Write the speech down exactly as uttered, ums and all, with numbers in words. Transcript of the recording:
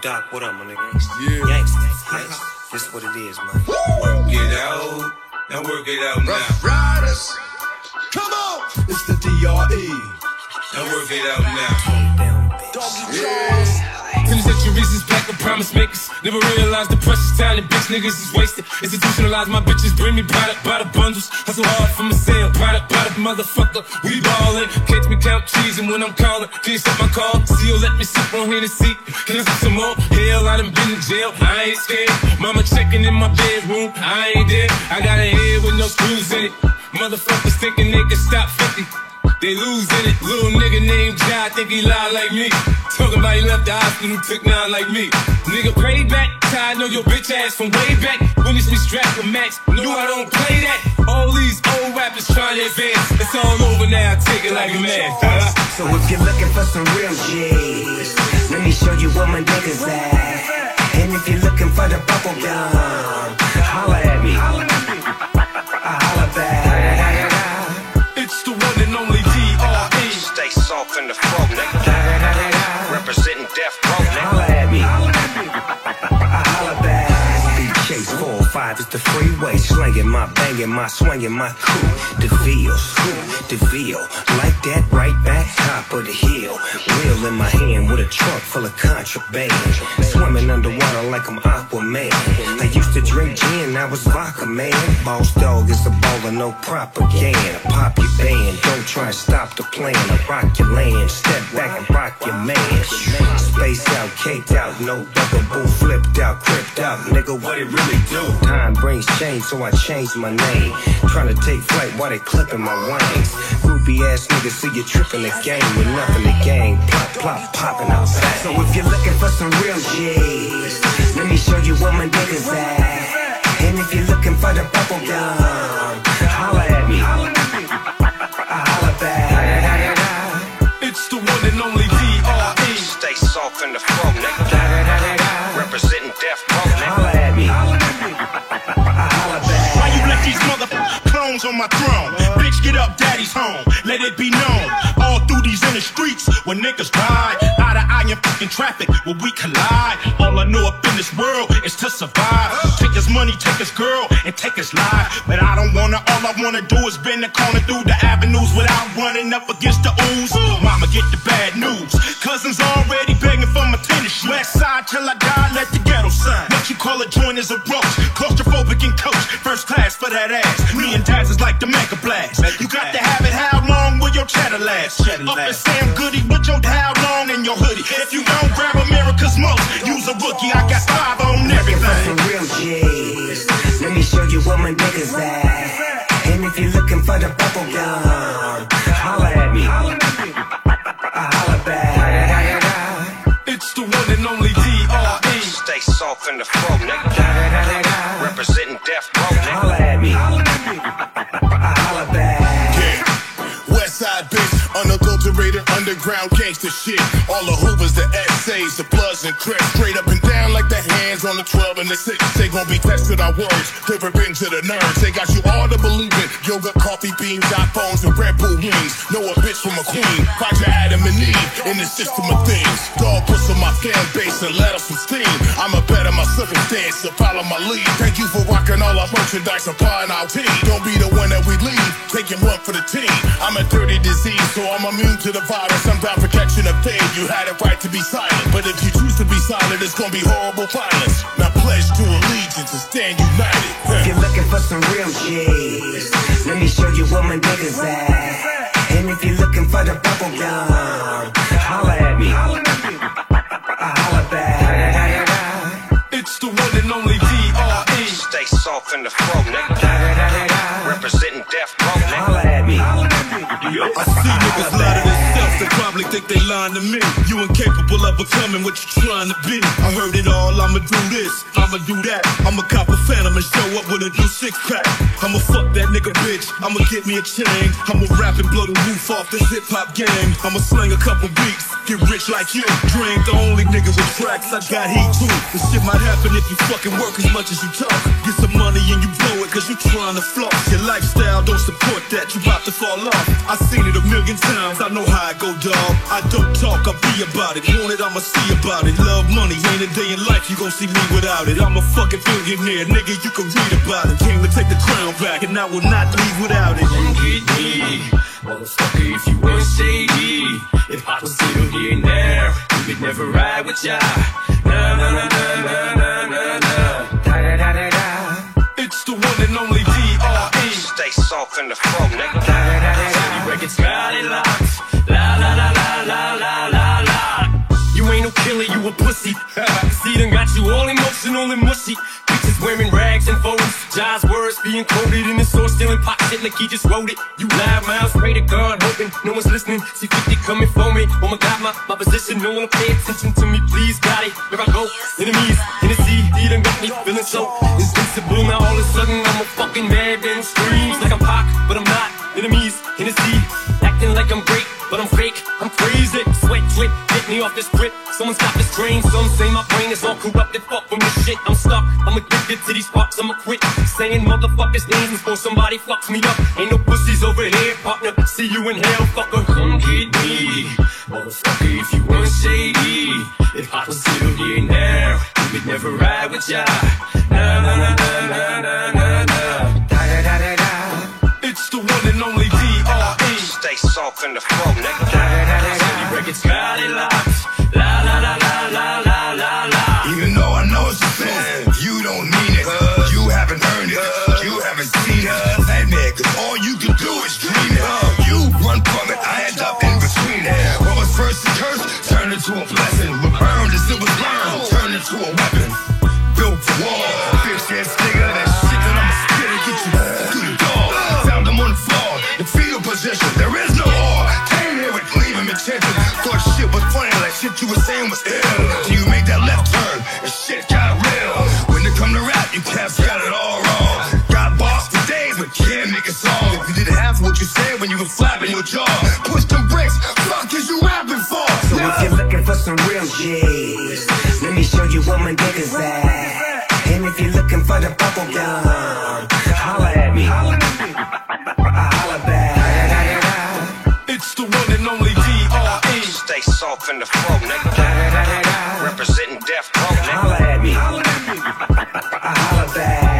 Doc, what up, my nigga? Yeah. Gangsta. This is what it is, man. Work it out. Now work it out now. Rough Riders. Come on. It's the D R E. Now work it out now. Calm down, bitch. Doggy Charles. Penitentiaries back with promise makers. Never realized the precious time that bitch niggas is wasted. Institutionalized my bitches, bring me product by the bundles. Hustle hard for my sale, product by the motherfucker. We ballin', catch me count cheese and when I'm callin', can you stop my call? C E O let me sip on Hennessy. Can I sip some more? Hell, I done been in jail, I ain't scared. Mama checking in my bedroom, I ain't there. I got a head with no screws in it. Motherfuckers thinking they can stop fifty. They losing it. Little nigga named Jai think he lie like me. Talking about he left the hospital, took nine like me. Nigga, pray back. I know your bitch ass from way back. When it's me strapped with Max, knew I don't play that. All these old rappers trying to advance. It's all over now, take it like a man. So if you're looking for some real G's, let me show you what my niggas at. And if you're looking for the bubble gum, holla at me. Holla back. It's the one and only D R E. Stay soft in the throat, nigga. Representing Death Row, nigga. Holla at me. Holla back. Chase four oh five is the freeway, slanging my banging my swinging my coup. DeVille, scoop, DeVille, like that right back top of the hill. Wheel in my hand with a trunk full of contraband. Swimming underwater like I'm Aquaman. I used to drink gin, I was vodka man. Boss dog is a baller, no propaganda. Pop your band, don't try and stop the plan. I rock your land, step back and rock your man. Space out, caked out, no double boo, flipped out, cripped out, nigga, what it really do? Time brings change, so I changed my name. Trying to take flight while they clipping my wings. Groupie ass niggas see you tripping the game with nothing to gain. Plop, plop, popping outside. So if you're looking for some real G's, let me show you what my niggas at. And if you're looking for the bubble gum, holla at me. Holla back. It's the one and only D R E. Stay soft in the throat, nigga. Representing Death Row, nigga. Holla at me. Why you let these motherfucking clones on my throne? Bitch, get up, daddy's home. Let it be known. All through these inner streets, when niggas ride out of eye and fucking traffic, when we collide. All I know up in this world is to survive. Take his money, take his girl, and take his life. But I don't wanna, all I wanna do is bend the corner through the avenues without running up against the ooze. Mama, get the bad news. Cousins already begging for my tennis shoes. West side till I die, let the ghetto sign. What you call a joint is a roach. Claustrophobic and coach, first class for that ass. Me and Daz is like the Mega Blast. You got to have it, how long will your cheddar last? Up and Sam Goody with your how long in your hoodie. If you don't grab America's most, use a rookie. I got five on everything. Looking for some real G's, let me show you what my niggas at. And if you're looking for the bubble gum, holla at me. Holla back. It's the one and only D R E. Stay soft in the throat, nigga. Representing Death Row, nigga. Holla at me. Holla back. Yeah. Westside bitch, unadulterated underground gangster shit. All the Hoovers, the S As, the Bloods and Crips, straight up and down like the hands on the twelve and the six. They gon' be tested our words, delivering to the nerves. They got you all to believe it. Yoga, coffee beans, iPhones, and Red Bull wings. Know a bitch from a queen. Project Adam and Eve in the system of things. Dog puts on my fan base and let off some steam. I'm a better my circumstance, so follow my lead. Thank you for rocking all our merchandise and applying our team. Don't be the one that we leave, taking one for the team. I'm a dirty disease, so I'm immune to the virus. I'm down for catching a fade. You had a right to be silent, but if you choose to be silent, it's gonna be horrible violence. Now pledge to allegiance and stand united. If you're looking for some real G's, let me show you what my niggas at. And if you're looking for the bubble gum, holla at me. Holla back. It's the one and only D R E. Stay soft in the throat, nigga. Representing Death Row, nigga. Holla at me. I see niggas lie to themselves, they probably think they lying to me. You incapable of becoming what you trying to be. I heard it all, I'ma do this, I'ma do that. I'ma cop a phantom and show up with a new six pack. I'ma fuck that nigga bitch, I'ma get me a chain. I'ma rap and blow the roof off this hip hop game. I'ma sling a couple beats, get rich like you. Dream the only nigga with tracks, I got heat too. This shit might happen if you fucking work as much as you talk. Get some money and you blow it cause you trying to floss. Your lifestyle don't support that, you about to fall off. I seen it a million times, I know how it go, dawg. I don't talk, I be about it. Want it, I'ma see about it. Love money, ain't a day in life you gon' see me without it. I'm a fucking billionaire, nigga, you can read about it. Came to take the crown back and I will not leave without it. Come get me, motherfucker, if you weren't shady. If I was still here now, we could never ride with ya. Nah, nah, nah, nah, nah, nah, nah, nah. Da, da, da, da, da. It's the one and only D R E. Stay soft in the flow, nigga. Da, da, da, da, da. City Records got it locked. La, la, la, la, la, la, la, la. You ain't no killer, you a pussy. See, done got you all emotional and mushy. Bitches wearing rags and phones. Jai's words being quoted in the source, stealing pop shit like he just wrote it. You loud mouths, pray to God, hoping no one's listening. See fifty coming for me. Oh my God, my, my position, no one pay attention to me, please, got it. Where I go, enemies, in the sea, he done got me feeling so invincible. Now all of a sudden I'm a fucking madman, screams like I'm Pac, but I'm not. Enemies, in the sea, acting like I'm great, but I'm fake, I'm crazy. Sweat drip, get me off this grip. Someone stop this train, some say my brain is all corrupted. Fuck from this shit, I'm stuck, I'm addicted to these fucks, I'ma quit saying motherfuckers' names before somebody fucks me up. Ain't no pussies over here, partner, see you in hell, fucker. Come get me, motherfucker, if you weren't shady. If I was still here now, we would never ride with ya. Nah, nah, nah, nah, nah, nah, nah, nah. Da, da, da, da, da. It's the one and only D R E. Stay soft in the flow, nigga. Da, da, da, da, da. City Records got it locked. La, la, la, la, la, la, la, la. Even though I know it's a sin, you don't mean it. You haven't earned it. You haven't seen it. Admit, cause all you can do is dream it. You run from it, I end up in between it. What was first a curse turned into a blessing. What burned as it was burned turned into a weapon. Built for war, bitch ass nigga. That shit that I'ma spit and get you through the door. Found them on the floor in fetal position. There is no war. Came here with gleaming attention. Thought shit was funny, like shit you were saying was ill. Till you made that left turn and shit got real. When it come to rap, you cats got it all wrong. Got boss for days, but can't make a song. If you did half what you said when you were flapping your jaw, push them bricks. Fuck is you rapping for? So if you're looking for some real G's, let me show you what my dick is at. And if you're looking for the bubble gum, holla at me. Holla back. It's the one and only D R E. Stay soft in the flow, nigga. Representing Death Row, nigga. Holla at me. Holla back.